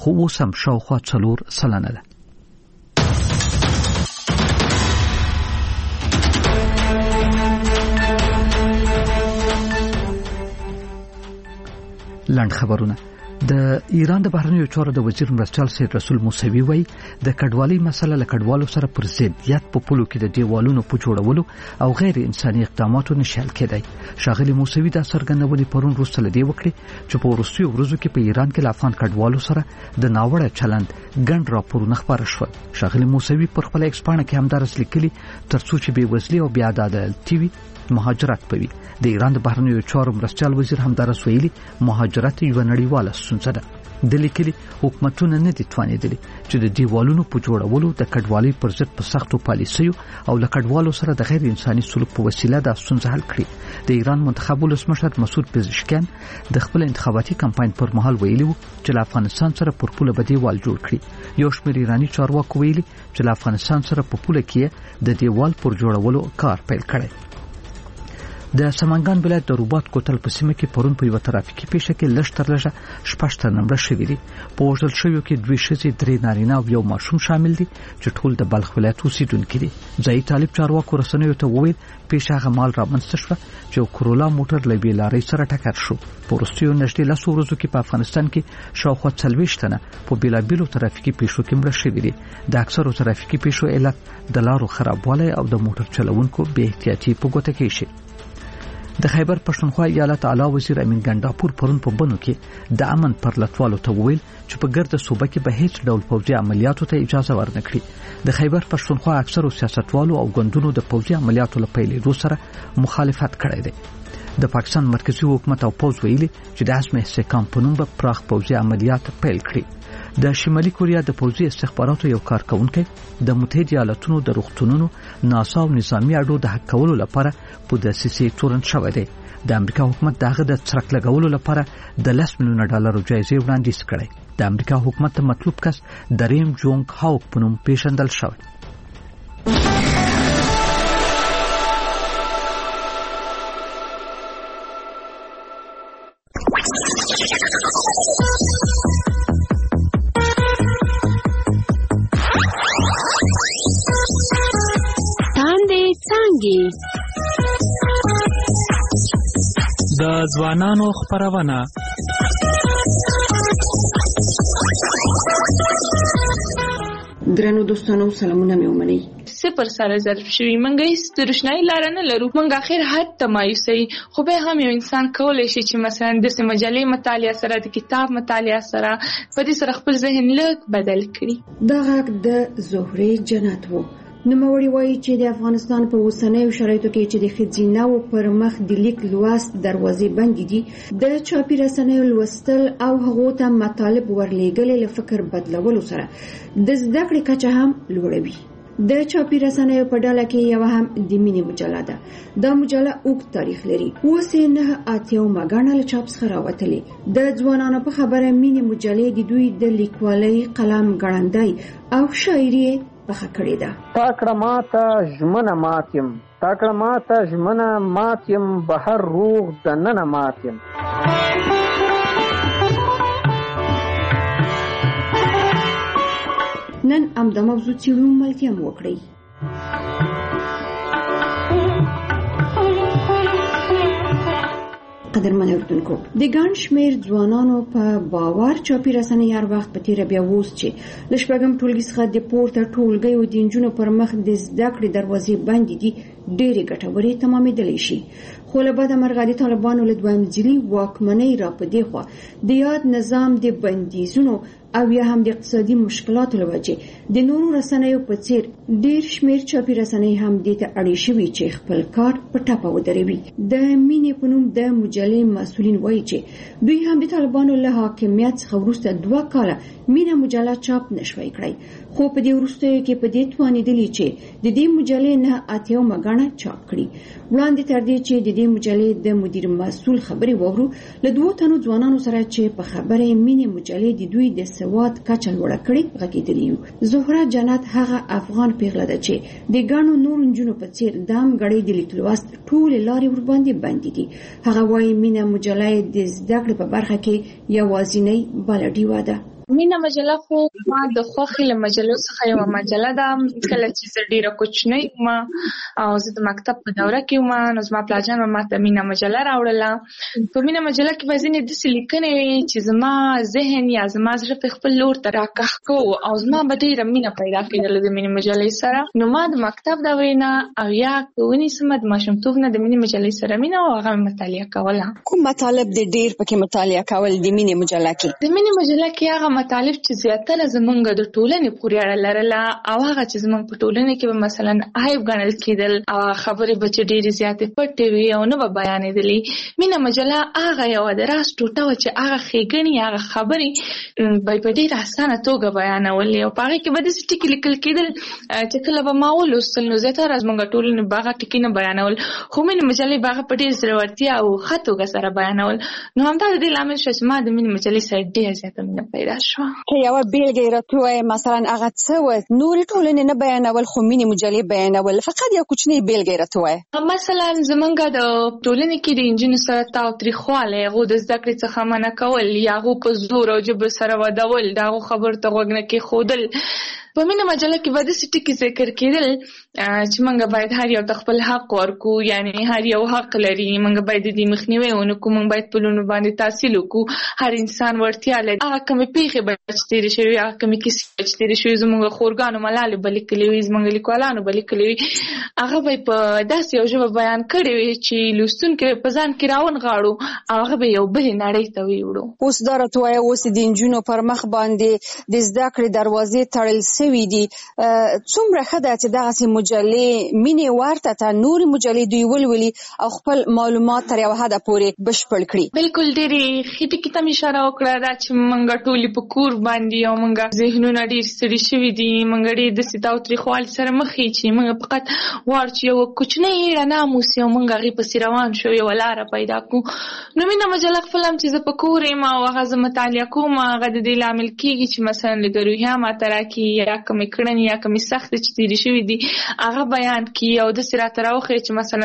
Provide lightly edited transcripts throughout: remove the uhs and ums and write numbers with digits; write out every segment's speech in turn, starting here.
خو اوس هم شاوخوا 4 سلنه ده. لاند خبرونه. د ایران د بهرنیو چارو د وزیر مرستیال سید رسول موسوي وایي د کډوالۍ مسله له کډوالو سره پر ضدیت په پولو کې د دیوالونو په جوړولو او غیر انساني اقداماتو نشل کېدای. شاغلي موسوي دا څرګندونې پرون وروسته لدی وکړي چې په وروستیو ورځو کې په ایران کې افغان کډوالو سره د ناوړه چلند ګڼ راپورونه خبر شول. شاغلي موسوي پر خپل ایکس پاڼه کې همدارس لیکلي ترڅو چې بې وزلي او بې عدالتي وي مهاجرت پوي. د ایران د بهرنیو چارو مرستیال وزیر همدارس ویلي مهاجرت یو نړیواله ستونزه ده. د لیکلي حکومتونه نه دي توانیدلي چې د دیوالونو په جوړولو د کډوالۍ پر ضد په سختو پالیسیو او له کډوالو سره د غیر انساني سلوک په وسیله د ستونزه حل کړي. د ایران منتخب ولسمشر مسعود پزشکیان د خپل انتخاباتي کمپاین پر مهال ویلي وو چې له افغانستان سره پر پوله به دیوال جوړ کړي. یو شمېر ایرانی چارواکو ویلي چې له افغانستان سره په پوله کې د دیوال پر جوړولو کار پیل کړي. د سمنګان ولایت د روبات کوتل په سیمه کې پرون په یو ترافیکي پیښه کې لږ تر لږه 6 تنه مړه شوي دي. په وژل شویو کې 2 ښځې 3 نارینه او یو ماشوم شامل دي چې ټول د بلخ ولایت اوسیدونکي دي. ځایي طالب چارواکو رسنیو ته وویل پیښه هغه مال رامنځته شوه چې کرولا موټر له بې لارۍ سره ټکر شو. په وروستیو نږدې 10 ورځو کې په افغانستان کې شاوخوا 40 تنه په بیلابیلو ترافیکي پیښو کې مړه شوي دي. د اکثرو ترافیکي پیښو علت د لارو خرابوالی او د موټر چلوونکو بې احتیاطي په ګوته کې شي. د خیبر پښتونخوا ایالت اعلی وزیر امین ګنداپور پرون په بنو کې د امن پر لټوالو ته وویل چې په ګرد صوبه کې به هیڅ ډول پوځي عملیاتو ته اجازه ورنکړي. د خیبر پښتونخوا اکثرو سیاستوالو او ګوندونو د پوځي عملیاتو لپاره پیلېدو سره مخالفت کړی دی. د پاکستان مرکزی حکومت او پوځ ویلي چې د عزم استحکام په نوم به پراخ پوځي عملیات پیل کړي. د شمالي کوریا د پوځي استخباراتو یو کارکونکي د متحده ایالاتونو د روغتونونو ناسا او نظامی اډو د حق کولو لپاره په دسیسې تورن شوی دی. د امریکا حکومت دغه د څرک لګولو لپاره د $10 میلیون جایزه وړاندیز کړي. د امریکا حکومت ته مطلوب کس دریم جونګ هاوک په نوم پیژندل شوی. د ځوانانو خبرونه درنو دوستانو سلامونه مې ومنئ. 0 سره ضرب شوي منګه د روشنايي لار نه لرو. منګه اخر حد تمایوسي خو به هم یو انسان کولای شي چې مثلا د مجلې مطالعه سره د کتاب مطالعه سره په دې سره خپل ذهن لږ بدل کړي. دا غږ د زهري جنت وو. نوموړي وایي چې د افغانستان په اوسنیو شرایطو کې چې د ښځیناو پر مخ د لیک لوست دروازې بندې دي، د چاپي رسنیو لوستل او هغو ته مطالب ورلېږل له فکر بدلولو سره د زده کړې کچه هم لوړوي. د چاپي رسنیو په ډله کې یو هم د مینې مجله ده. دا مجله اوږد تاریخ لري. اوس یې 9 مګڼه له چاپ څخه راوتلې. د ځوانانو په خبره مینې مجلې د دوی د لیکوالۍ قلم ګړندی او شاعري پخه کړې ده. تاکړه ماته ژمنه ماتیم، تاکړه ماته ژمنه ماتیم، بهر روغ د ننه ماتیم. نن هم د موضوع څېړو ملتیا مو وکړئ. قدرمن اردوونکو، د ګڼ شمېر ځوانانو په باور چاپي رسنۍ هر وخت په تیره بیا اوس چې له شپږم ټولګي څخه د پورته ټولګیو د نجونو پر مخ د زده کړې دروازې بندې دي ډېرې ګټورې تمامېدلی شي. خو له بده مرغه د طالبانو له دویم ځلي واکمنۍ را په دې خوا د یاد نظام د بندیزونو او یا هم د اقتصادي مشکلاتو له وجې د نورو رسنیو په څیر ډېر شمېر چاپي رسنۍ هم دې ته اړې شوي چې خپل کار په ټپه ودروي. د مینې په نوم د مجلې مسؤلین وایي چې دوی هم د طالبانو له حاکمیت څخه وروسته 2 کاله مینه مجله چاپ نشوی کړی، خو په دې وروستیو کې په دې توانېدلي چې د دې مجلې 9 مګڼه چاپ کړي. وړاندې تر دې چې د دې مجلې د مدیر مسؤل خبرې وورو، له 2 تنو ځوانانو سره چې په خبره مینې مجلې د دوی د سواد کچه لوړه کړې غږېدلي یو. زهره جنت هغه افغان پیغله ده چې د ګڼو نورو نجونو په څیر دام غړې د لیک لوست ټولې لارې ورباندې بندې دي. هغه وایي مینه مجله د زده کړې په برخه کې یوازینۍ بله ډیوه ده. مینا مجله خو ما د خوښې له مجلو څخه یوه مجله ده. کله چې زه ډېره کوچنۍ وم او زه د مکتب په دوره کې وم، نو زما پلارجان به ماته مینا مجله راوړله. په مینا مجله کې به ځینې داسې لیکنې وي چې زما ذهن یا زما زړه په خپل لور ته راکښ کوو او زما به ډېره مینه پیدا کېدله د مینې مجلې سره. نو ما د مکتب دورې نه او یا ونیسمه د ماشومتوب نه د مینې مجلې سره مینه او هغه مطالعه کوله. کوم مطالب د ډېر پکې مطالعه کول د مینې مجله کې؟ د مینې مجله کې هغه مطالب چې زیاتره زمونږ د ټولنې پورې اړه لرله او هغه چې زمونږ په ټولنه کې به مثلا عیب ګڼل کېدل او خبرې به چې ډېرې زیاتې پټې وي او نه به بیانېدلې. مینه مجله هغه یوه د راز ټوټه وه چې هغه ښېګڼې هغه خبرې به په ډېره اسانه توګه بیانولې او په هغې کې به داسې ټکي لیکل کېدل چې کله به ما ولوستل نو زیاتره زمونږ ټولنې به هغه ټکي نه بیانول، خو مینې مجلې به هغه په ډېر زړورتیا او ښه توګه سره بیانول. نو همدا د دې لامل شوه چې ما د مینې مجلې سره ډېره زیاته مینه پیدا شوه. که یوه بېلګه یې راته ووایې مثلا هغه څه وه؟ نورې ټولنې نه بیانول خو مینې مجلې بیانول، فقط یو کوچنۍ بېلګه یې راته ووایه. مثلا زمونږ د ټولنې کې د نجونو سره تاوتریخوالی، هغو د زده کړې څخه منع کول یا هغو په زور او جبر سره ودول، د هغو خبرو ته غوږ نه کېښودل. په مینه مجله کې به داسې ټکي ذکر کېدل چې موږ باید هر یو ته خپل حق ورکړو، یعنې هر یو حق لري، موږ باید د دې مخنیوی ونه کړو، موږ باید په لونو باندې تحصیل وکړو، هر انسان وړتیا لري. هغه کومې پیښې به چې تېرې شوي، هغه کومې کیسې چې تېرې شوي، زموږ خورګانو ملالې به لیکلې وي، زموږ لیکوالانو به لیکلې وي، هغه به یې په داسې یو ژبه بیان کړې وي چې لوستونکي به په ځان کې راونغاړو او هغه به یو بلې نړۍ ته ویوړو. اوس دا راته وایه اوس د نجونو پر مخ باندې د زده کړې دروازې تړل سوي دي، څومره ښه ده چې دغسې مجلې مینې ورته ته نورې مجلې دوی ولولي او خپل معلومات تر یوه حده پورې بشپړ کړي. بلکل ډېرې ښې ټکي ته مې اشاره وکړه دا چې موږ ټولې په کور باندې او موږ ذهنونه ډېر ستړي شوي دي، موږ ډېر داسې تاوتریخوالي سره مخ یې چې موږ فقط غواړو چې یوه کوچنۍ رڼا موسي او موږ هغې پسې روان شو، یوه لاره پیدا کړو. نو مینه مجله خپل هم چې زه په کور یم او هغه زه مطالعه کوم، هغه د دې لامل کېږي چې مثلا لږ روحیه ماته راکړي یا کومې کړنې یا کومې سختې چې تېرې شوي دي هغه بیان کړي او داسې راته راوښیي چې مثلا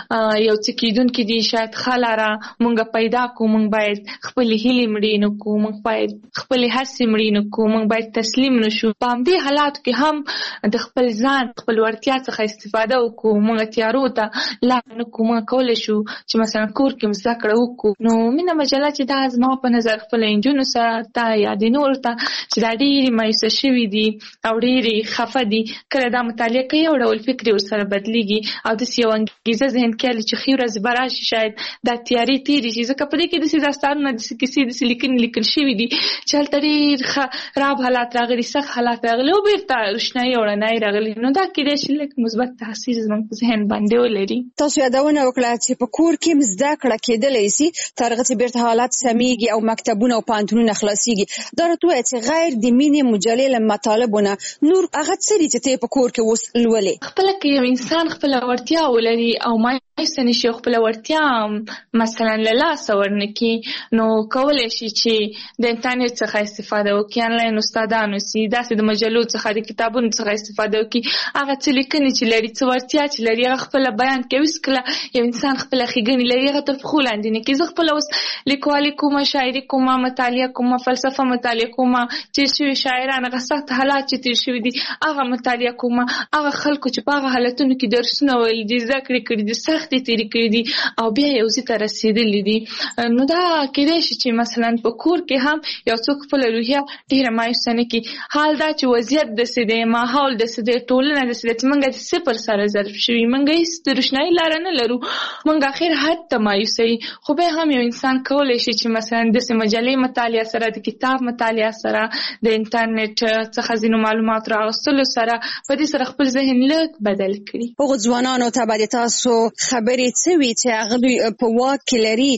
یو څه کېدونکي دي، شاید ښه لاره موږ پیدا کړو، موږ باید خپلې هیلې مړې نه کړو، موږ باید خپلې هڅې مړې نه کړو، موږ باید تسلیم نه شو. په همدې حالاتو کې هم د خپل ځان خپل وړتیا څخه استفاده وکړو، موږ تیارو ته لار نه کړو، موږ کولی شو چې مثلا کور کې زده کړه وکړو. نو مینه مجله چې دا زما په نظر خپلو نجونو سره ته یا د نورو ته چې دا ډېرې مایوسه شوي دي او ډېرې خفه دي، کله دا مطالعه کوي یو ډول فکر یې ورسره بدلېږي او داسې یو انګېزه ذهن کې هلي چې ښې ورځې به راشي، شاید دا تیارې تېرې شي. ځکه په دې کې داسې داستانونه داسې کیسې داسې لیکنې لیکل شوي دي چې هلته ډېر خراب حالات راغلي، سخت حالات راغلي او بېرته روښنایي او رڼایي راغلي. نو دا کېدای شي لږ مثبت تاثیر زموږ په ذهن باندې ولري. تاسو یادونه وکړه چې په کور کې هم زده کړه کېدلی سي تر هغه چې بېرته حالات سمیږي او مکتبونه او پوهنتونونه خلاصېږي. دا راته ووایه چې غیر د مینې مجلې له مطالبو نه نور هغه څه دي چې ته یې په کور کې اوس لولې؟ خپله که یو انسان خپله وړتیا ولري او مایوسه نه شي او خپله وړتیا مثلا له لاسه ورنه کړي، نو کولی شي چې د انټرنېټ څخه استفاده وکړي، انلاین استادان اوسي، داسې د مجلو څخه د کتابونو څخه استفاده وکړي، هغه څه لیکنې چې لري، څه وړتیا چې لري هغه خپله بیان کوي. هېڅکله یو انسان خپله ښېګڼې لري هغه تر پښو لاندې نه کړي. زه خپله اوس لیکوالي کومه، شاعري کومه، مطالعه کومه، فلسفه مطالعه کومه، تېر شوي شاعران هغه سخت حالات چې تېر شوي دي هغه مطالعه کومه، هغه خلکو چې په هغه حالتونو کې درسونه ویلي دي، زده کړې کړي دي، سختې تېرې کړي دي او بیا یو ځای ته رسېدلي دي. نو دا کېدای شي چې مثلا په کور کې هم یو څوک خپله روحیه ډېره مایوسه نه کړي. حال دا چې وضعیت داسې دی، ماحول داسې دی، ټولنه داسې ده چې موږ د صفر سره ضرب شوي، موږ هېڅ د روښنایي لاره نه لرو، موږ اخر حد ته مایوسه یو. خو بیا هم یو انسان کولی شي چې مثلا داسې مجلې مطالعه سره، د کتاب مطالعه سره، د انټرنېټ څخه ځینو معلومات راغستلو سره په دې سره خپل ذهن لږ بدل کړي. هغو ځوانانو ته به د تاسو خبرې څه وي چې هغه دوی په واک کې لري؟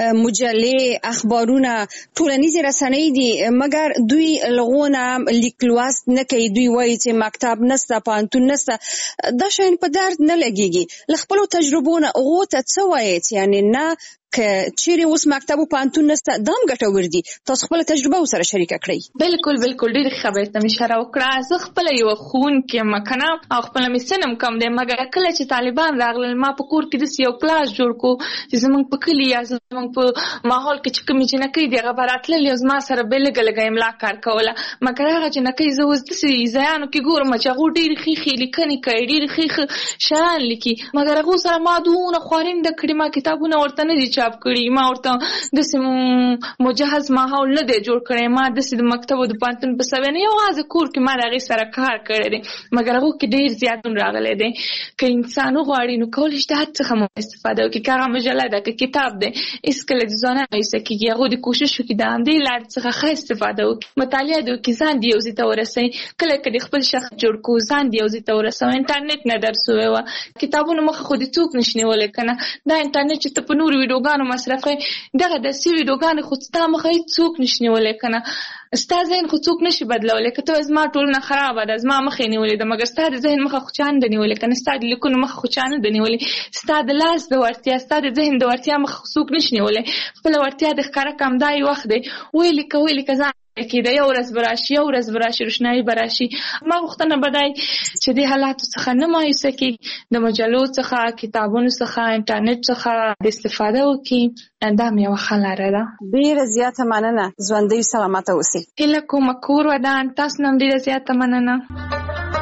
مجلې، اخبارونه، ټولنیزې رسنۍ دي، مګر دوی لغونه لیک لوست نه کوي، دوی وایي چې مکتب نسته، پوهنتون نسته، دا شیان په درد نه لګېږي. له خپلو تجربو نه هغو ته څه وایې چې یعنې نه ک چیرې اوس مکتب او پانتون نسته دام ګټور دي تاسو خپل تجربه سره شریک کړئ بالکل ډېر خبره ته اشاره وکړه زه خپل یو خون کې مکنه او خپل مسنم کم دی مګر کله چې طالبان راغلل ما په کور کې د یو کلاس جوړ کو چې زمونږ په کلی یا زمونږ په ماحول کې چې کوم جنکې دی غبراتل یو زما سره بلګ املا کار کوله مګر هغه جنکې زه اوس د زیانو کې ګورم چې هغه ډېر خېخې لیکنې کوي ډېر خېخ شان لیکي مګر هغه سره ما دونه خواریم د کړي ما کتابونه ورته نه دي چاپ کړي ما ورته د مجهز ماحول نه دی جوړ کړی ما د مکتب او د پانتون په سوي نه یوازې کور کې ما هغه سره کار کړی دی مګر هغه کې ډېر زیاتون راغلی دی که انسان وغواړي نو کولی شي د هر څه هم استفاده وکړي که هغه مجله ده که کتاب دی هېڅکله د ځوانانو ایسه کېږي هغوی د کوشش وکړي د همدې لارې څخه ښه استفاده وکړي مطالعه دې وکړي ځان دې یو ځای ته ورسوي کله که د خپل شخص جوړ کړو ځان دې یو ځای ته ورسوي انټرنېټ نه درس وویوه کتابونو مخه خو دې څوک نشي نیولی که نه دا انټرنېټ چې ته په نورو ویډیوګانو مصرفوي دغه داسې ویډیوګانې خو ستا مخه هېڅ څوک نشي نیولی که نه ستا ذهن خو څوک نشي بدلولی که ته زما ټولنه خرابه ده زما مخې نیولې ده مګر ستا د ذهن مخه خو چا نه ده نیولې که نه ستا د لیکلو مخه خو چا نه ده نیولې ستا د لاس د وړتیا ستا د ذهن د وړتیا مخه خو څوک نشي نیولی خپله وړتیا د ښکاره کړم دا یې وخت دی ولیکه ځان کې د یو ورځ براشي روشنایي براشي ما غوښتنه به دی چې د حالاتو څخه نه مایوسه کړي د مجلو څخه کتابونو څخه انټرنېټ څخه د استفاده وکړي دا مې یوه ښه لاره ده ډېره زیاته مننه ژوندۍ سلامته اوسئ هیله کوم کور ودان تاسو نه هم ډېره زیاته مننه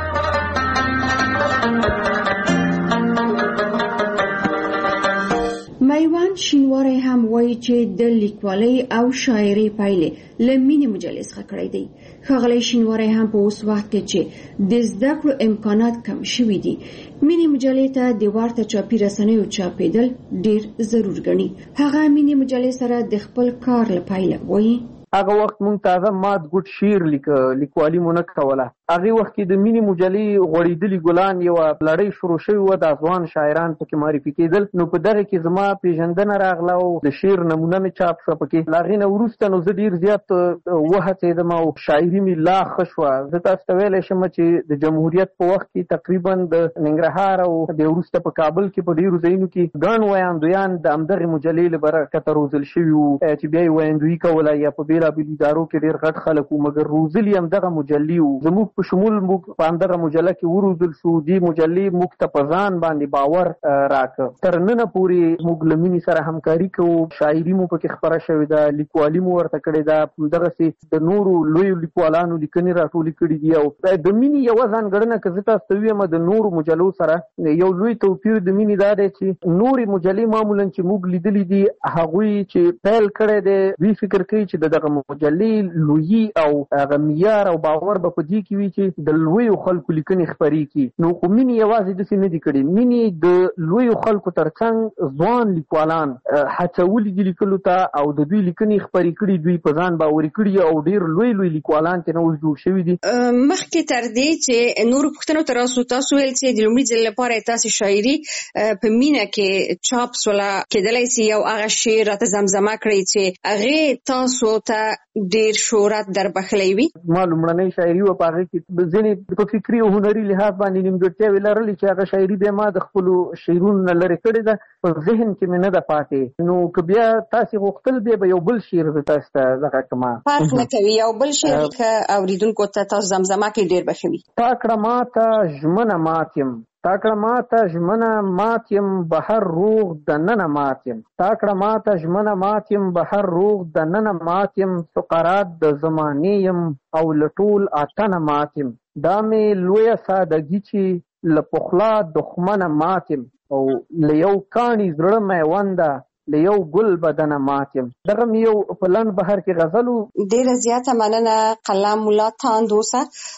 میوان شینواری هم وایي چې د لیکوالۍ او شاعرۍ پایلې له مینې مجلې څخه کړی دی ښاغلی شینواری هم په اوس وخت کې چې د زده کړو امکانات کم شوي دي مینې مجلې ته د ورته چاپي رسنیو چاپېدل ډېر ضرور ګڼي هغه مینې مجلې سره د خپل کار له پایله وایي هغه وخت مونږ تازه مات ګوټ شعر لیکوالي مو نه کوله هغې وخت کې د مینې مجلې غوړېدلي ګلان یوه لړۍ شروع شوې وه د افغان شاعران پکې معرفي کېدل نو په دغه کې زما پیژندنه راغله او د شعر نمونه مې چاپ شوه پکې له هغې نه وروسته نو زه ډېر زیات وهڅېدم او شاعري مې لا ښه شوه زه تاسو ته ویلی شم چې د جمهوریت په وخت کې تقریبا د ننګرهار او بیا وروسته په کابل کې په ډېرو ځایونو کې ګڼ ویاندویان د همدغې مجلې له برکته روزل شوي وو چې بیا یې ویاندویي کوله یا په بېلابېلو ادارو کې ډېر غټ خلک وو مګر روزلي همدغه مجلې وو زموږ په شمول موږ په همدغه مجله کې وروزل شو دې مجلې موږ ته په ځان باندې باور راکړه تر ننه پورې موږ له مینې سره همکاري کوو شاعري مو پکې خپره شوې ده لیکوالي مو ورته کړې ده همدغسې د نورو لویو لیکوالانو لیکنې راټولې کړي دي او د مینې یوه ځانګړنه که زه تاسو ته ووایم د نورو مجلو سره یو لوی توپیر د مینې دا دی چې نورې مجلې معمولا چې موږ لیدلي دي هغوی چې پیل کړی دی دوی فکر کوي چې د دغه مجلې لویي او هغه معیار او باور به په دې کې وي چې د لویو خلکو لیکنې خپرې کړي نو خو مینې یوازې داسې نه دي کړي مینې د لویو خلکو تر څنګ ځوان لیکوالان هڅولي دي لیکلو ته او د دوی لیکنې خپرې کړي دوی په ځان باوري کړي او ډېر لوی لیکوالان ترې نه اوس جوړ شوي دي مخکې تر دې چې نورو پوښتنو ته راسو تاسو ویل چې د لومړي ځل لپاره تاسې شاعري په مینه کې چاپ سوله کېدلی سي یو هغه شعر راته زمزمه کړئ چې هغې تاسو ته ډېر شهرت در بخلی وي ما لومړنۍ شاعري وه په هغې کې ځینې په فکري او هنري لحاظ باندې نیمګړتیاوې لرلې چې هغه شاعري بیا ما د خپلو شعرونو نه لرې کړې ده په ذهن کې مې نه ده پاتې نو که بیا تاسې غوښتل بیا به یو بل شعر زه تاسو ته دغه کړم فرق نه کوي یو بل شعر که اوریدونکو ته تاسو زمزمه کړئ ډېر به ښه وي تا کړه ماته ژمنه مات یم تا کړه ماته ژمنه مات یم بهر روغ دننه مات یم تا کړه ماته ژمنه مات یم بهر روغ دننه مات یم سقرات د زمانې یم او له ټول اتنه مات یم دا مې لویه سادګي چې له پخلا دښمنه مات یم او له یو کاڼي زړه میونده له یو ګل بدنه مات یم دغه مې یو په لنډ بهر کې غزل و ډېره زیاته مننه قلم ملا تاند اوسه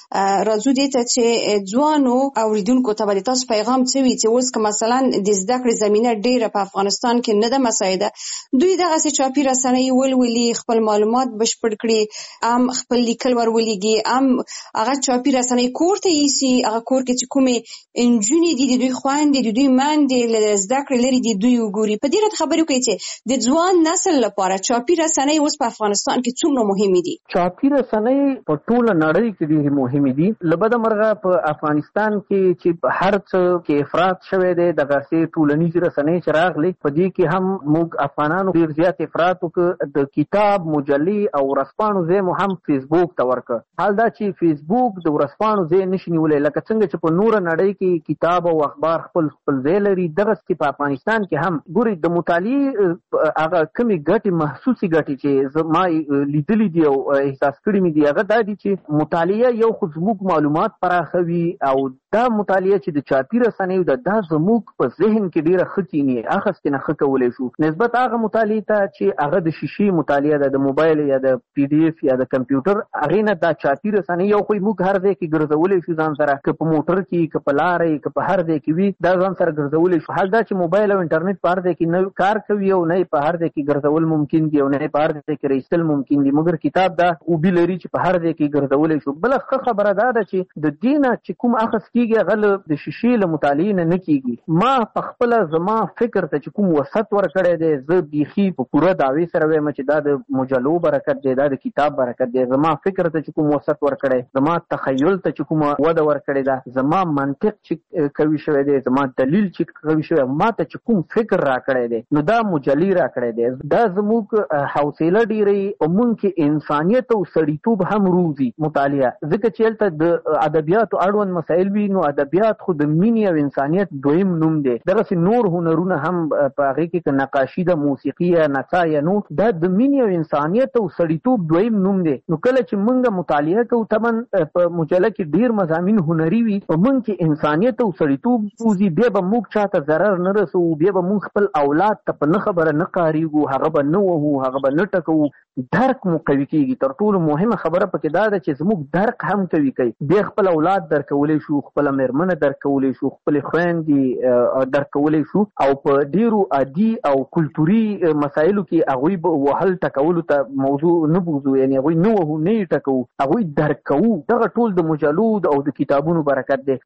راځو دې ته چې ځوانو اوریدونکو ته به د تاسو پیغام څه وي چې اوس که مثلا د زده کړې زمینه ډېره په افغانستان کې نه ده مساعده دوی دغسې چاپي رسنۍ ولولي خپل معلومات بشپړ کړي ام خپل لیکل ور ولیږي ام هغه چاپي رسنۍ کور ته یوسي هغه کور کې چې کومې نجونې دي د دوی خویندې د دوی میندې له زده کړې لرې دي دوی وګوري په دې راته خبرې وکړي چې د ځوان نسل لپاره چاپی رسنۍ اوس په افغانستان کې څومره مهمه دي؟ چاپی رسنۍ په ټوله نړۍ کې ډېرې مهمه دي. لبد مرغه په افغانستان کې چې هر څه کې افراط شوی دی، دغه سي ټولنیز رسنۍ چې راغلي په دې کې هم موږ افغانانو ډېر زیات افراط وکړ. د کتاب مجلې او ورځپاڼو ځای مو هم فیسبوک ته ورکړ. حال دا چې فیسبوک د ورځپاڼو ځای نشي نیولی، لکه څنګه چې په نوره نړۍ کې کتاب او اخبار خپل ځای لري، دغسې په افغانستان کې هم ګوري د مطالعې هغه کمې ګټې محسوسې ګټې چې ما لیدلي دي او احساس کړي مې دي هغه دا دي چې مطالعه یو خو زموږ معلومات پراخوي او دا مطالعه چې د چاپی رسنیو دا زموږ په ذهن کې ډېره ښه کیني اخیستنه ښه کولی شو نسبت هغه مطالعې ته چې هغه د شیشې مطالعه ده، د موبایل یا د پی ډي اف یا د کمپیوټر، هغې نه دا چاپی رسنۍ یو خو موږ هر ځای کې ګرځولی شو ځان سره، که په موټر کې که په لاره کې که په هر ځای کې وي دا ځان سره ګرځولی شو. حال دا چې موبایل او انټرنیټ په هر ځای کې نه کار کوي او نه په هر ځای کې ګرځول ممکن دي او نه په هر ځای کې رایستل ممکن دي، مګر کتاب دا اوبي لري چې په هر ځای کې ګرځولی شو. بله ښه خبره دا ده چې د دې نه چې کوم اخذ کېږي هغه د شیشې له مطالعې نه کېږي. ما په خپله زما فکر ته چې کوم وسط ورکړی دی، زه بیخي په پوره دعوې سره وایم چې دا د مجلو برکت دی، دا د کتاب برکت دی. زما فکر ته چې کوم وسط ورکړی، زما تخیل ته چې کومه وده ورکړې ده، زما منطق چې کوي شوی دی، زما دلیل چې کوي شوی، ما ته چې کوم فکر راکړی دی نو دا مجلې راکړی دی. دا زموږ حوصله ډېرې په موږ کې انسانیت او سړیتوب هم روزي مطالعه، ځکه چې هلته د ادبیاتو اړوند مسایل وي نو ادبیات خو د مینې او انسانیت دویم نوم دی. دغسې نور هنرونه هم په هغې کې که نقاشي ده، موسیقي یا نڅا یا نور، دا د مینې او انسانیت او سړیتوب دویم نوم دی. نو کله چې موږ مطالعه کوو طبعا په مجله کې ډېر مضامین هنري وي، په موږ کې انسانیت او سړیتوب روزي، بیا به موږ چاته ضرر نه رسوو، بیا به موږ خپل اولاد ته په نه خبره نه قارېږو، هغه به نه وهو، هغه به نه ټکوو، درک مو قوي کېږي. تر ټولو مهمه خبره پکې دا ده چې زموږ درک هم قوي کوي. بیا خپل اولاد درکولی شو، خپله مېرمنه درکولی شو، خپلې خویندې درکولی شو، او په ډېرو عادي او کلتوري مسایلو کې هغوی به وهل ټکولو ته موضوع نه بوځو، یعنې هغوی نه وهو نه یې ټکوو، هغوی درک کوو. دغه ټول د مجلو او د کتابونو برکت دی.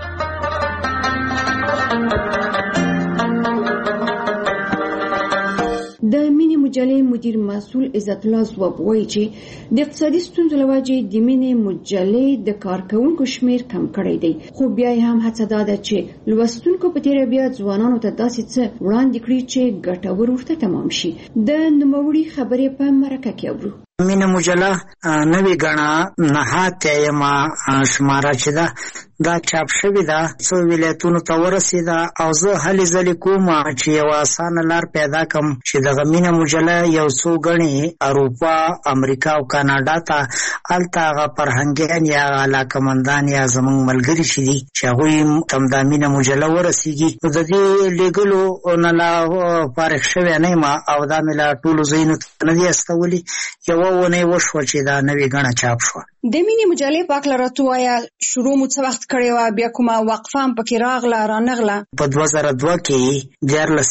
د مینې مجلې مدیر مسؤل عزت الله ځواب وایي چې د اقتصادي ستونزو له وجې د مینې مجلې د کارکونکو شمیر کم کړی دی، خو بیا یې هم هڅه دا ده چې لوستونکو په تېره بیا ځوانانو ته داسې څه وړاندې کړي چې ګټور ورته تمام شي. د نوموړي خبرې په مرکه کې اورو. مینه مجله نوې ګڼه نهاتیمه شماره چې ده دا چاپ شوې ده، څو ولایتونو ته ورسېده او زه هلې ځلې کوم چې یوه اسانه لار پیدا کړم چې دغه مینه مجله یو څو ګڼې اروپا، امریکا او کاناډا ته هلته هغه فرهنګیان یا علاقمندان یا زموږ ملګري چې دي چې هغوی ته دا مینه مجله ورسېږي. نو د دې لیږلو نه لا فارغ شوی نه یم او دا مې لا ټولو ځایونو ته نه دي استولي. یوه ونې وشوه چې دا نوې ګڼه چاپ شوه. د مینې مجلې په هکله راته ووایه، شروع مو څه وخت کړې وه، بیا کومه وقفه هم پکې راغله رانغله؟ په 2002 کې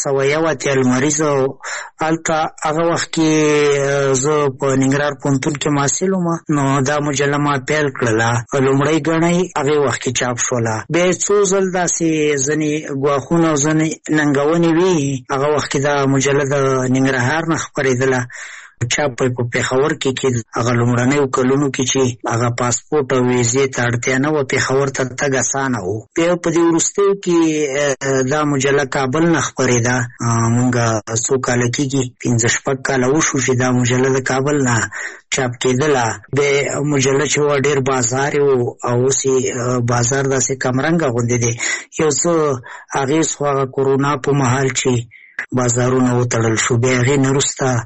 1401 لمریزه هلته هغه وخت کې زه په ننګرهار پوهنتون کې محصل وم، نو دا مجله ما پیل کړله. لومړۍ ګڼه هغې وخت کې چاپ شوله، بیا یې څو ځل داسې ځینې ګواښونه او ځینې ننګونې وي. هغه وخت کې دا مجله د ننګرهار نه خپرېدله، چاپ په پېښور کې هغه لومړنیو کلونو کې چې هغه پاسپورټ او ویزې ته اړتیا نه وه، پېښور ته تګ اسانه و. بیا په دې وروستیو کې دا مجله کابل نه خپرېده. مونږ څو کاله کېږي، 5-6 کاله وشو چې دا مجله د کابل نه چاپ کېدله. بیا مجله چې وه ډېر بازار و او اوس یې بازار داسې کمرنګه غوندې دی. یو څه اغېز خو هغه کورونا په مهال چې بازارونه وتړل شو، بیا هغې نه وروسته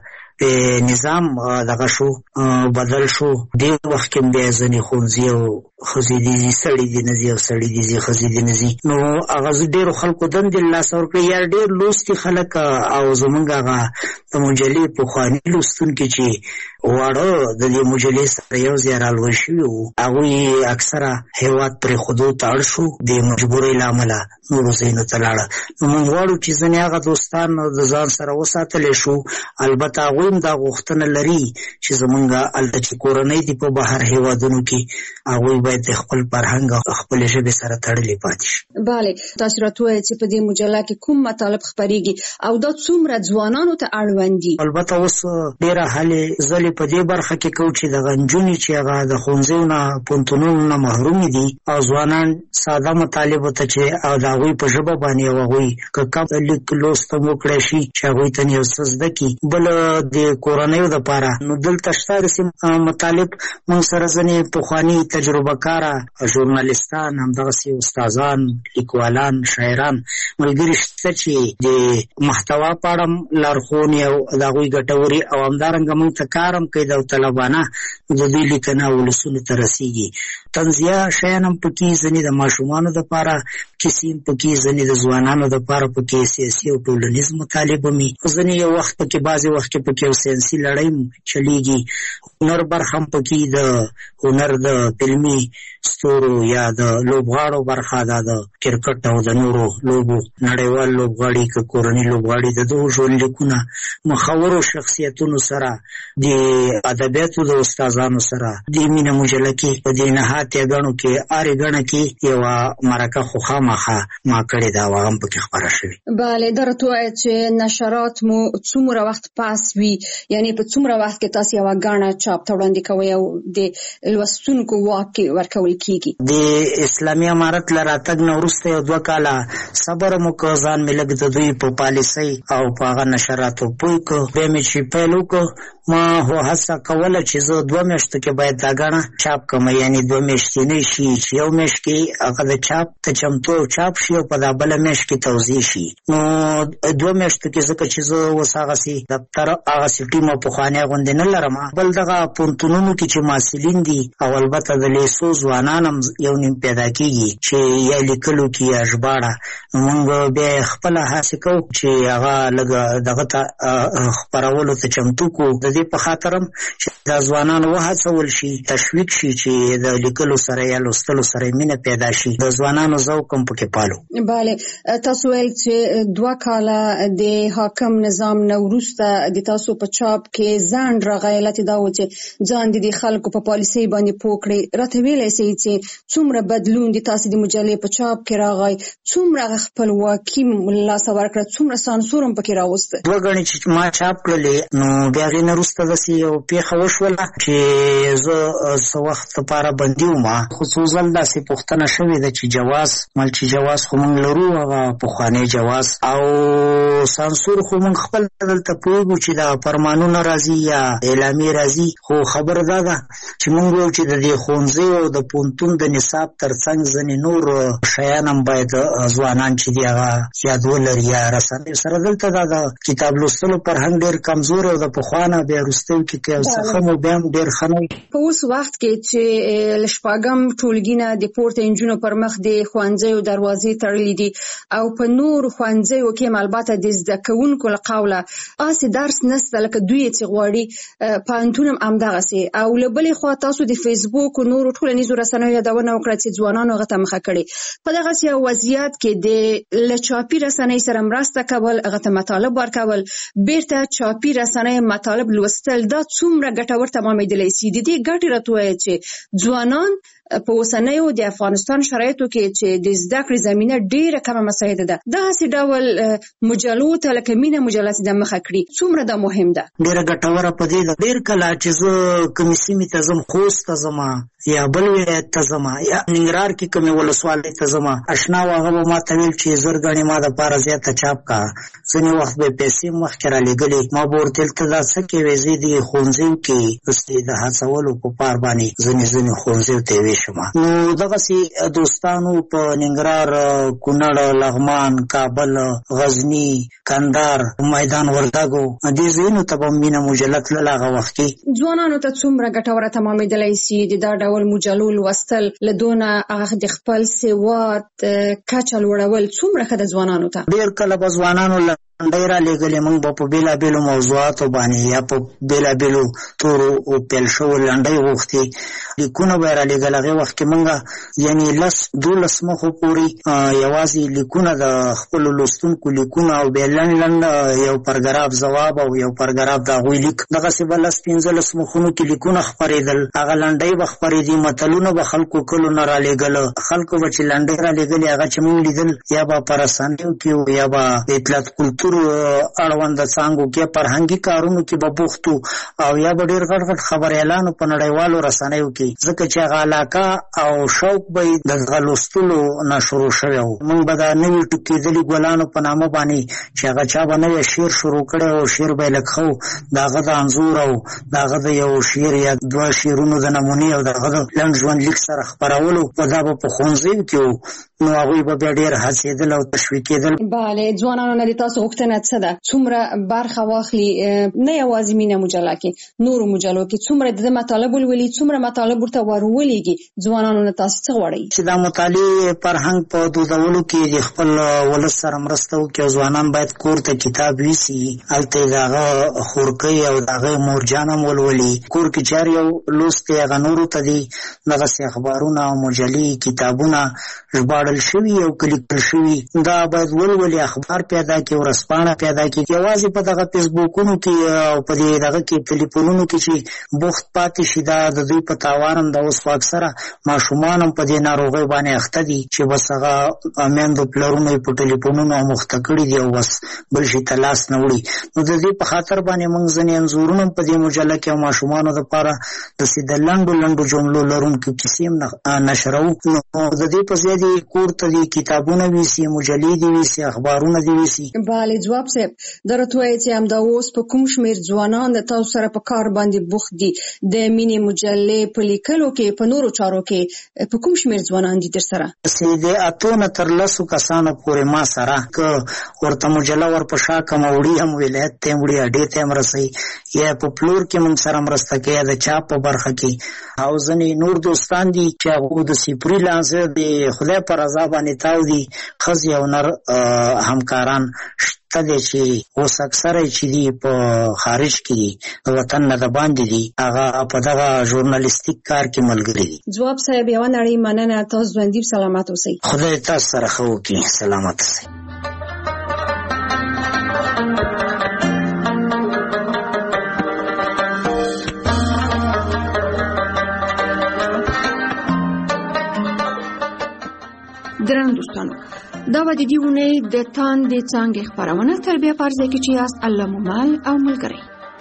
نظام دغه شو بدل شو. دې وخت کې بیا ځینې ښوونځي او ښځې دي ځي، سړي دي نه ځي، او سړي دي ځي، ښځې دي نه ځي. نو هغه ډېرو خلکو دندې له لاسه ورکړې، یا ډېر لوستي خلک او زمونږ هغه د مجلې پخواني لوستونکي چې واړه د دې مجلې سره یو ځای رالوی شوي وو، هغوی اکثره هېواد پرېښودو ته اړ شو د مجبورۍ له امله، نورو ځایونو ته لاړه. نو موږ غواړو چې ځینې هغه دوستان د ځان سره وساتلی شو. البته هغوی هم دا غوښتنه لري چې زمونږ هلته چې کورنۍ دي په بهر هېوادونو کې، هغوی باید خپل فرهنګ او خپل ژبه سره تړلې پاتې شي. bale تاسو راته چې په دې مجله کې کوم مطالب خبريږي او دا څومره ځوانانو ته اړوند دي؟ البته اوس ډیره حالې ځلې په دې برخه کې کوم چې د غنجونی چې هغه د ښوونځیو نه پونتونونو نه محروم دي او ځوانان ساده مطالب ته چې او د هغوی په ژبه باندې هغوی که کم لیک لوست هم وکړی شي چې هغوی ته یو څه زده کړي. بل د کورنیو دپاره نو دلته شته داسې مطالب موږ سره ځینې پخواني تجربه کاره ژورنالستان همدغسې استادان لیکوالان شاعران ملګري شته چې د محتوا په اړه لارښوونې او د هغوی ګټورې او همدارنګه موږ ته کار هم کوي داوطلبانه د دوی لیکنه ولسونو ته رسېږي. طنزیه شیان هم پکې ځینې د ماشومانو دپاره کیسې هم پکې ځینې د ځوانانو دپاره پکې سیاسي او ټولنیز مطالب هم ځینې یو وخت پکې بعضې وخت کې پکې یو ساینسي لړۍ هم چلیږي. هنر برخه هم پکې د هنر د فلمي ستورو یا د لوبغاړو برخه ده د کرکټ او د نورو لوبو نړیوال لوبغاړي که کورني لوبغاړي د دغو ژوندلیکونه مخورو شخصیتونو سره د ادبیاتو د استادانو سره د مینه مجله کې په دې نهاتیه ګڼو کې هرې ګڼه کې یوه مرکه خو خامخا ما کړې ده او هغه هم پکې خپره شوې. بله دا راته ووایه چې نشرات مو څومره وخت پاس وي، یعنې په څومره وخت کې تاسو یوه ګڼه چاپ ته وړاندې کوئ او د لوستونکو واک ورکول کېږي؟ د اسلامي امارت له راتګ نه وروسته یو 2 کاله صبر مو که ځان مې لږ د دوی په پالیسۍ او په هغه نشراتو پوه که بیا مې چې پیل وکړ ما هو هڅه کوله چې زه 2 میاشتو کې باید دا ګڼه چاپ کړم، یعنې 2 میاشتې نه شي چې یو میاشت کې هغه د چاپ ته چمتو او چاپ شي او په دا بله میاشت کې توضیح شي. نو 2 میاشتو کې ځکه چې زه اوس هغسې دفتر هغسې ټیم او پخوانی غوندې نه لرم، بل دغه پونتونونو کې چې محصلین دي او البته د لیسو ځوانان هم یو نیم پیدا کېږي چې یا لیکلو کې یا ژباړه، نو موږ بیا خپله هڅې کوو چې هغه لږ دغه ته خپرولو ته چمتو کړو. د دې په خاطر هم چې دا ځوانان وهڅول شي، تشویق شي چې د لیکلو سره یا لوستلو سره مینه پیدا شي، د ځوانانو ذوق هم پکې پالو. بله تاسو ویل چې 2 کاله د حاکم نظام نه وروسته د تاسو په چاپ کې ځان راغی، علت دا و چې ځان د خلکو په پالیسۍ باندې پوه کړئ. راته ویلی سئ چې څومره بدلون د تاسو د مجلې په چاپ کې راغی، څومره خپلواکي لاسه ورکړه، څومره سانسور هم پکې راوسته؟ 2 ګڼې چې ما چاپ کړلې نو بیا هغې نه وروسته داسې یو پېښه وشوله چې زه څه وخت لپاره بندي وم، خو څو ځل داسې پوښتنه شوې ده چې جواز چې جواز خو موږ لرو، هغه پخوانی جواز او سانسور خو موږ خپل دلته پوهېږو چې دا فرمانونه راځي یا اعلامیې راځي، خو خبره دا ده چې موږ وایو چې د دې ښوونځیو او د پوهنتون د نصاب ترڅنګ ځینې نور شیان هم باید ځوانان چې دي هغه یاد ولري یا رسنیو سره. دلته دا د کتاب لوستلو فرهنګ ډېر کمزور او د پخوا نه بیا وروستیو کې که یو څه ښه مو بیا هم ډېر ښه نه وي. په اوس وخت کې چې له 4 ټولګي نه د پورته نجونو پر مخ د ښوونځیو دروازې تړلې دي او په نورو ښوونځیو کې هم البته د زده کوونکو له قوله هسې درس نشته لکه دوی چې غواړي، پوهنتون هم همدغسې. او له بلې خوا تاسو د فیسبوک او نورو ټولنیزو رسنیو یادونه وکړه چې ځوانانو هغه ته مخه کړې. په دغسې یو وضعیت کې د له چاپي رسنۍ سره مرسته کول، هغه ته مطالب ورکول، بیرته چاپي رسنۍ مطالب لوستل، دا څومره ګټور تمامېدلی سي؟ د دې ګټې راته وایه چې ځوانان په اوسنیو د افغانستان شرایطو کې چې د زده کړې زمینه ډېره کمه مساعده ده، داسې ډول مجلو ته لکه مینه مجله چې د مخه کړي، څومره دا مهم ده؟ ډېره ګټوره په دې ده. ډېر کله چې زه کومې سیمې ته ځم، خوست ته ځم یا بل ولایت ته ځم یا ننګرهار کې کومې ولسوالۍ ته ځم، اشنا و هغه به ما ته ویل چې زر ګڼې ما دپاره زیاته چاپ کا، ځینې وخت به یې پیسې مخکې رالېږلې، ما به ورته ویل ته دا څه کوې؟ زه د ښوونځیو کې د هڅولو په پار باندې ځینې ښوونځیو ته یې شم. نو دغسې دوستانو په ننګرهار، کونړ، لغمان، کابل، غزني، کندهار، میدان وردګو دې ځایونو ته به مینه مجله تلله هغه وخت کې. ځوانانو ته څومره ګټوره تمامېدلی سي د دا ډول مجلو لوستل؟ له دونه هغه د خپل سواد کچه لوړول څومره ښه ده ځوانانو ته؟ ډېر کله به ځوانانو له لنډۍ را لېږلې، موږ به په بېلابېلو موضوعاتو باندې یا په بېلابېلو تورو پیل شوو لنډۍ غوښتې لیکونه به یې را لېږل. هغې وخت کې موږ یعنې 10-12 مخو پورې یوازې لیکونه د خپلو لوستونکو لیکونه او بیا لنډ یو پرګراف ځواب او یو پرګراف د هغوی لیک، دغسې به 10-15 مخونو کې لیکونه خپرېدل. هغه لنډۍ به خپرېدې، متلونه به خلکو کلو نه را لېږل. خلکو به چې لنډۍ را لېږلې هغه چې موږ لیدل یا به په رسنیو کې یا به د اطلاعات کلتور اړونده څانګو کې فرهنګي کارونو کې به بوخت او یا به ډېر غټ غټ خبریالانو په نړیوالو رسنیو کې، ځکه چې هغه علاقه او شوق به یې د هغه لوستلو نه شروع شوی و. موږ به د نوي ټوکېدلي ګلانو په نامه باندې چې هغه چا به نوی شعر شروع کړی او شعر به یې لږ ښه و، د هغه د انځور او د هغه د یو شعر یا 2 شعرونو د نمونې او د هغه د لنډ ژوند لیک سره خپرولو، دا به په ښوونځیو کې و، نو هغوی به بیا ډېر هڅېدل او تشویقېدل. بله، ځوانانو نه د تاسو غوښتنه څه ده؟ څومره برخه واخلي، نه یوازې مینه مجله کې، نورو مجلو کې څومره د مطالب ولولي، څومره مطالب ورته ورولېږي؟ ځوانانو نه تاسو څه غواړئ؟ چې دا مطالعې فرهنګ په دودولو کې د خپل ولس سره مرسته وکړي او ځوانان باید کور ته کتاب یوسي، هلته یې د هغه خورکۍ او د هغه مورجان هم ولولي. کور کې چې هر یو لوست دی هغه نورو ته دی، دغسې اخبارونه او مجلې کتابونه ژباړل شوي او لیکل شوي دا باید ولولي، اخبار پیدا کړي، ورځپاڼه پیدا کړي. یوازې په دغه فیسبوکونو کې او په دغه کې ټلیفونونو کې چې بوخت پاتې شي، دا د دوی په تاوان هم ده. اوس په اکثره ماشومان هم په دې ناروغۍ باندې اخته دي چې بس هغه میندو پلرونو یې په ټلیفونونو مخته کړي دي او بس بل شي ته لاس نه وړي. نو د دې په خاطر باندې موږ ځینې انځورونه په دې مجله کې او ماشومانو دپاره داسې د لنډو جملو لرونکو کیسې هم نشروو. نو د دې په ځای دې کور ته دې کتابونه ویسي، مجلې دې ویسي، اخبارونه دې ویسي. بله ځواب صاحب، دا راته وایي چې همدا اوس په کوم شمېر ځوانان د تاسو سره په کار باندې بوخت دي؟ د مینې مجلې په لیکلو کې، په نورو چارو کې په کوم شمېر ځوانان دي در سره؟ د 8 نه تر 10 کسانو پورې ما سره، که ورته مجله ورپشا کم وړي هم ولایت ته هم وړي، اډې ته هم رسوي، یا په پلور کې موږ سره مرسته کوي، یا د چاپ په برخه کې. او ځینې نور دوستان دي چې هغو د سپري لانځه د خدای په رضا باندې تاو دي، ښځې او نر همکاران شته دی چې اوس اکثره چې دي په خارج کې دي، د وطن نه د باندې دي، هغه په دغه ژورنالیستیک کار کې ملګري دي. ځواب صاحب، یوه نړۍ مننه، تاسو ژوندي سلامت اوسئ. خدای تاسو سره ښه وکړي، سلامت اوسئ. درنو دوستانو، دا به د دې اونۍ د تاندې څانګې خپرونه تربیه فرضیه کې چې یاست الله ممل او ملګری.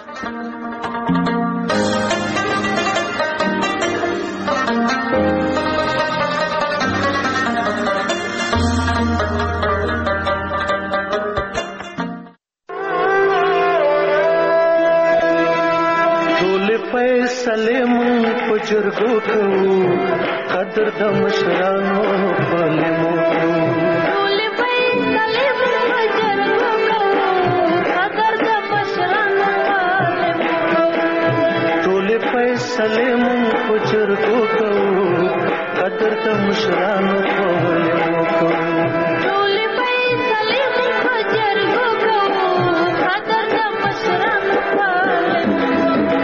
ټول فیصلې مونږ په جرګو کوو، قدر د مشرانو پالې مو کوو. ټول فیصلې مونږ په جرګو کوو، قدر د مشرانو پالې مو کوو. ټول فیصلې مونږ په جرګو کوو، قدر د مشرانو پالې مو کوو. ټول فیصلې مونږ په جرګو کوو، قدر د مشرانو پالې مو کوو.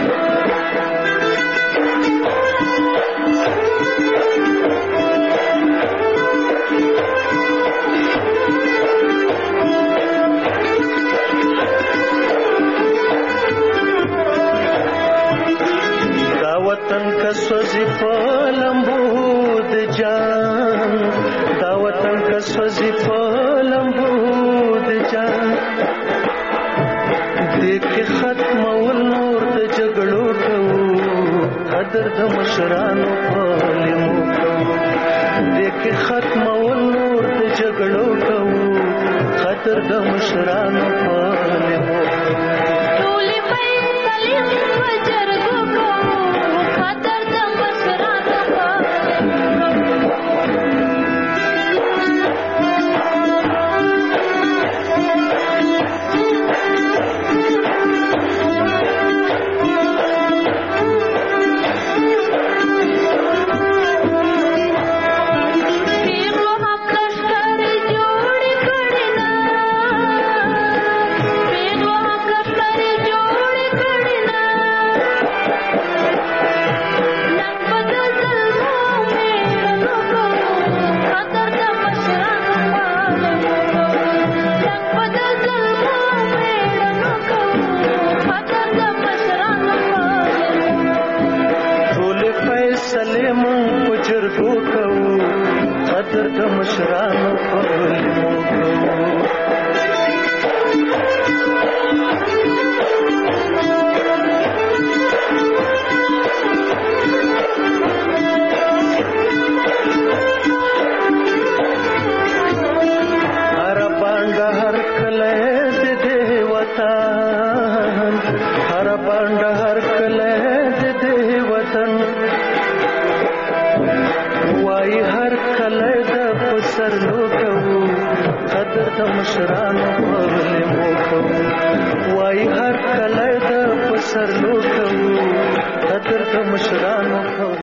وطن کا سوزی پلمبو د جان، دا وطن کا سوزی پلمبو د جان، دیکھ ختم ول نور د جګړو کوو، قدر د مشرانو پالې مو کوو. دیکھ ختم ول نور د جګړو کوو، قدر د مشرانو پالې مو کوو. قدر د مشرانو په لیمو کوو مشرانو په لیمو کوو وای هر کله د پسر لو کوو قدر د مشرانو